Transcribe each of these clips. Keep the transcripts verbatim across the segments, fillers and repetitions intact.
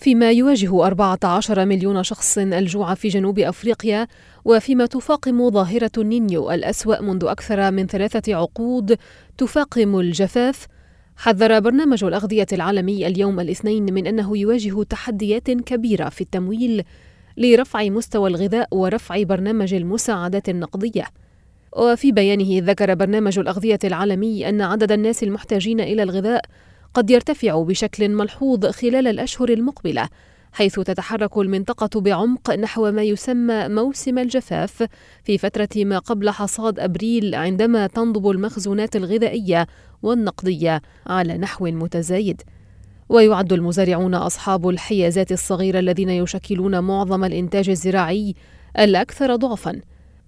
فيما يواجه أربعة عشر مليون شخص الجوع في جنوب أفريقيا، وفيما تفاقم ظاهرة النينيو الأسوأ منذ أكثر من ثلاثة عقود تفاقم الجفاف. حذر برنامج الأغذية العالمي اليوم الاثنين من أنه يواجه تحديات كبيرة في التمويل لرفع مستوى الغذاء ورفع برنامج المساعدات النقدية. وفي بيانه ذكر برنامج الأغذية العالمي أن عدد الناس المحتاجين إلى الغذاء قد يرتفع بشكل ملحوظ خلال الأشهر المقبلة، حيث تتحرك المنطقة بعمق نحو ما يسمى موسم الجفاف في فترة ما قبل حصاد أبريل، عندما تنضب المخزونات الغذائية والنقدية على نحو متزايد. ويعد المزارعون أصحاب الحيازات الصغيرة الذين يشكلون معظم الإنتاج الزراعي الأكثر ضعفاً.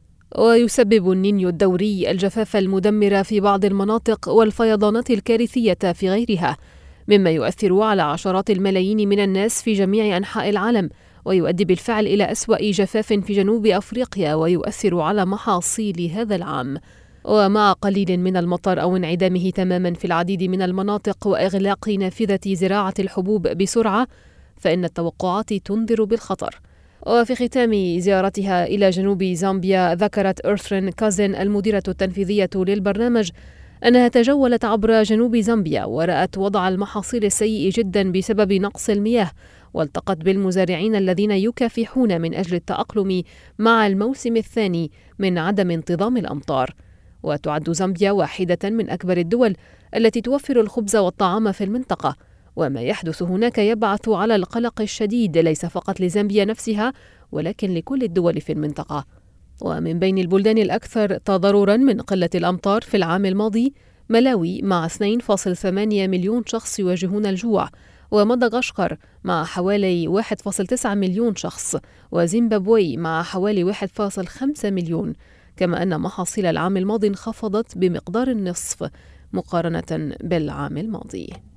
ويسبب النينيو الدوري الجفاف المدمر في بعض المناطق والفيضانات الكارثية في غيرها، مما يؤثر على عشرات الملايين من الناس في جميع أنحاء العالم، ويؤدي بالفعل إلى أسوأ جفاف في جنوب أفريقيا، ويؤثر على محاصيل هذا العام. ومع قليل من المطر أو انعدامه تماما في العديد من المناطق وإغلاق نافذة زراعة الحبوب بسرعة، فإن التوقعات تنذر بالخطر. وفي ختام زيارتها إلى جنوب زامبيا، ذكرت إرثرين كازن المديرة التنفيذية للبرنامج أنها تجولت عبر جنوب زامبيا ورأت وضع المحاصيل السيء جدا بسبب نقص المياه، والتقت بالمزارعين الذين يكافحون من أجل التأقلم مع الموسم الثاني من عدم انتظام الأمطار. وتعد زامبيا واحدة من أكبر الدول التي توفر الخبز والطعام في المنطقة، وما يحدث هناك يبعث على القلق الشديد ليس فقط لزامبيا نفسها ولكن لكل الدول في المنطقة. ومن بين البلدان الأكثر تضرراً من قلة الأمطار في العام الماضي ملاوي مع اثنين فاصلة ثمانية مليون شخص يواجهون الجوع، ومدغشقر مع حوالي واحد فاصلة تسعة مليون شخص، وزيمبابوي مع حوالي واحد فاصلة خمسة مليون، كما أن محاصيل العام الماضي انخفضت بمقدار النصف مقارنة بالعام الماضي.